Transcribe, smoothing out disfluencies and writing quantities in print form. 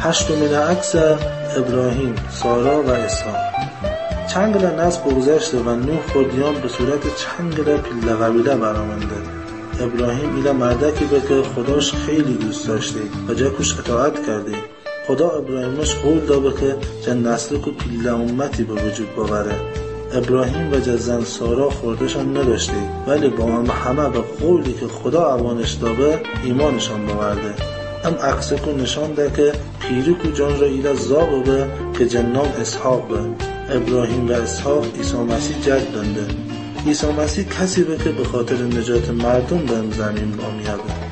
هشتمین عکس ابراهیم، سارا و اسحاق. چند گله نسل بگذشته و نوح خودیان به صورت چند گله پیله قبیله برآمده. ابراهیم ایلا مردکی به که خداش خیلی دوست داشته و جاکوش اطاعت کرده. خدا ابراهیمش قول داده که جن نسل کو پیله امتی به وجود ببره. ابراهیم و جزن سارا خوردشان نداشته، ولی با همه به قولی که خدا اوانش داده ایمانشان بورده. ام عکس کو نشان ده که پیری کو جان را ایلا زاغ به که جنام اسحاق به. ابراهیم و اسحاق عیسی مسیح جد دنده. عیسی مسیح کسی به که به خاطر نجات مردم به زمین آمیده.